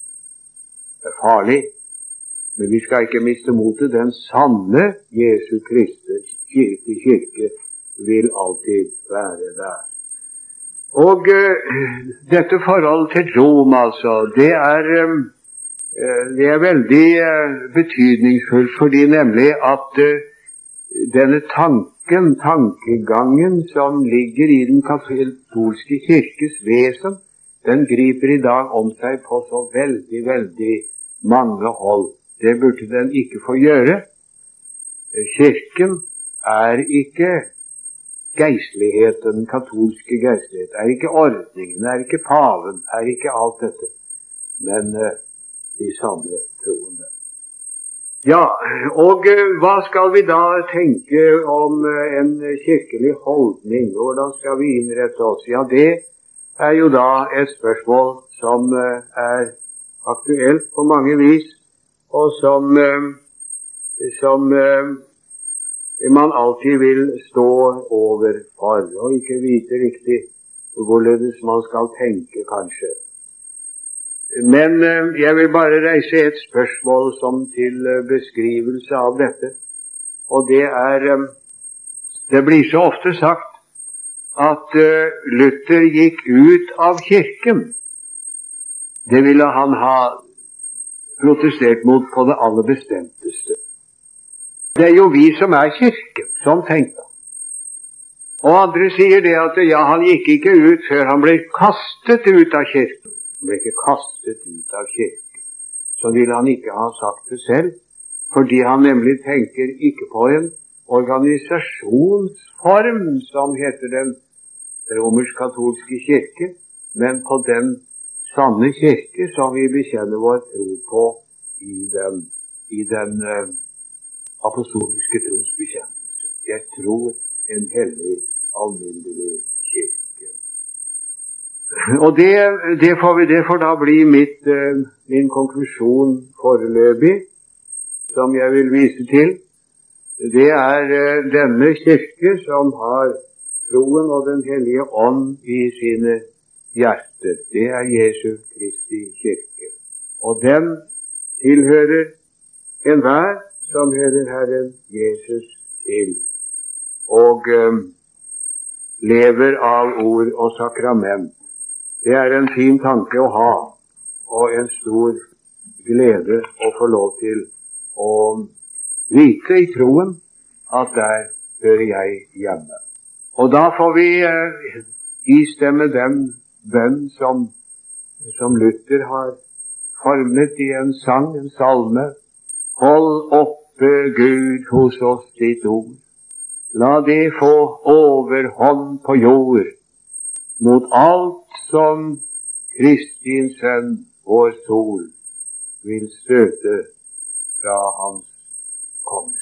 Det er farlig, men vi skal ikke miste motet. Den sanne Jesu Kristi kirke, kirke vil alltid være der. Og uh, dette forhold til Rom, altså, det er, uh, det er veldig uh, betydningsfullt, fordi nemlig at uh, denne tanken, tankegangen som ligger i den katolske kirkes vesen, den griper i dag om seg på så veldig, veldig mange hold. Det burde den ikke få gjøre. Kirken er ikke geistligheten, den katolske geistlighet, er ikke ordningen, er ikke paven, er ikke alt dette, men uh, de samme troende. Ja, og uh, hva skal vi da tenke om uh, en kirkelig holdning? Hvordan skal vi innrette oss? Ja, det er jo da et spørsmål som uh, er aktuelt på mange vis, og som, uh, som uh, man alltid vil stå overfor, og ikke vite riktig hvorledes man skal tenke, kanskje. Men eh, jeg vil bare reise et spørsmål som til eh, beskrivelse av dette, og det er eh, det blir så ofte sagt at eh, Luther gikk ut av kirken. Det ville han ha protestert mot på det aller bestemteste. Det er jo vi som er kirken, som tenkte. Og andre sier det at ja, han gikk ikke ut før han ble kastet ut av kirken. Han ble ikke kastet ut av kirken. Så ville han ikke ha sagt det selv, fordi han nemlig tenker ikke på en organisasjonsform som heter den romersk-katolske kirke, men på den sanne kirke som vi bekjenner vår tro på i den, i den uh, apostoliske trosbekjennelse. Jeg tror en hellig, alminnelig kirke. Og det, det, får vi, det får da bli mitt, eh, min konklusjon foreløpig, som jeg vil vise til. Det er eh, denne kirke som har troen og den hellige ånd i sine hjerter. Det er Jesu Kristi kirke. Og den tilhører enhver som hører Herren Jesus til, og um, lever av ord og sakrament. Det er en fin tanke å ha, og en stor glede å få lov til å vite i troen at der hører jeg hjemme. Og da får vi uh, istemme den bønn som, som Luther har formet i en sang, en salme. Hold oppe, Gud, hos oss ditt ord. La det få overhånd på jord mot alt som Kristi sønn, vår sol, vil støte fra hans komme.